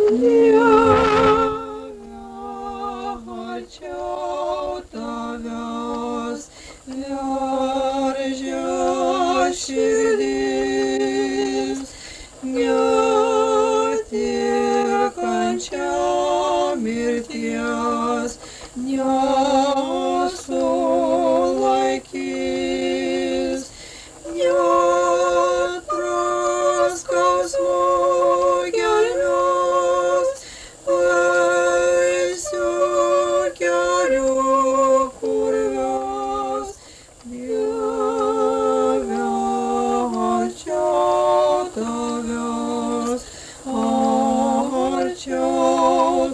Dieve, arčiau tavęs veržia širdis, net ir kančia mirties nesulaikys, net praskausmo gelmes eisiu keliu purvės. Dieve, arčiau tavęs, arčiau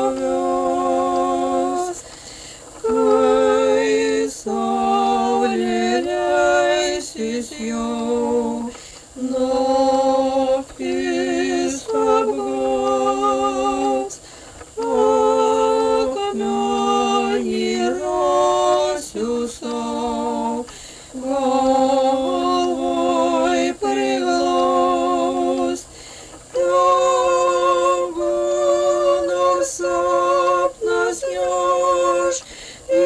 tavęs, kai saulė leisis jau, naktis apgaubs, akmenį rasiu sau, galvoj priglaust. Tegu nors sapnas neš į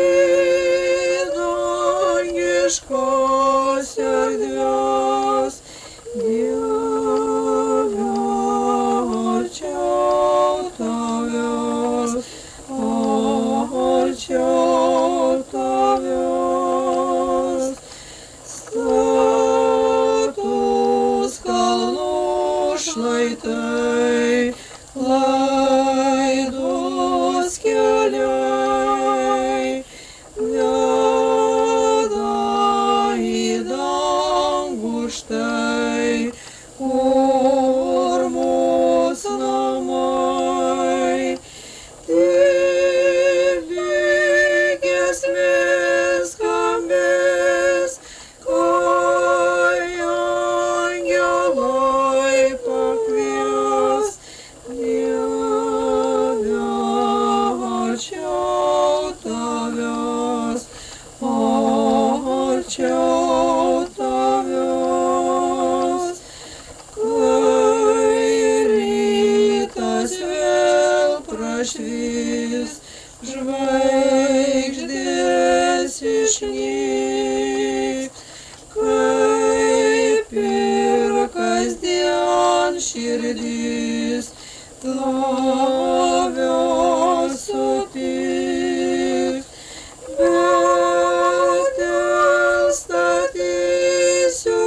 dangiškas erdves. Dieve, arčiau tavęs, arčiau tavęs, statūs kalnų šlaitai, laidus keliai, veda į dangų štai, kur mūsų namai. Tyli giesmės skambės, kai angelai pakvies. Dieve, arčiau tavęs, arčiau tavęs, kai rytas vėl prašvis, žvaigždės išnyks, kaip ir kasdien širdis tave sutiks. Bet statysiu,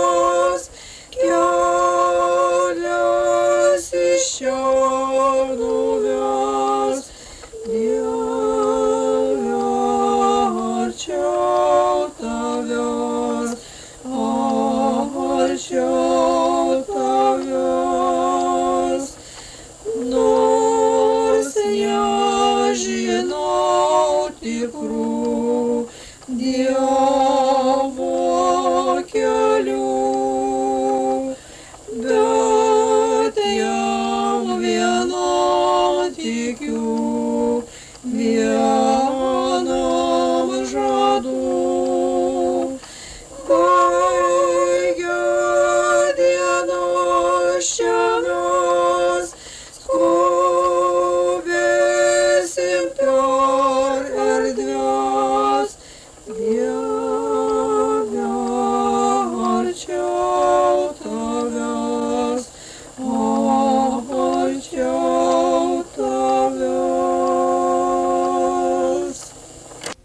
nes kelias iš čia